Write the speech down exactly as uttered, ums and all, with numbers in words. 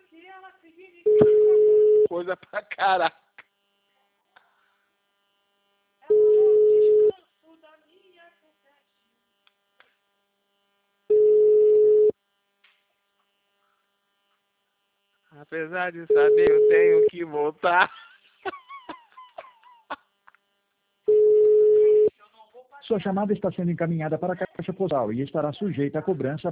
Coisa pra caraca. Apesar de saber, eu tenho que voltar. Sua chamada está sendo encaminhada para a caixa postal e estará sujeita a cobrança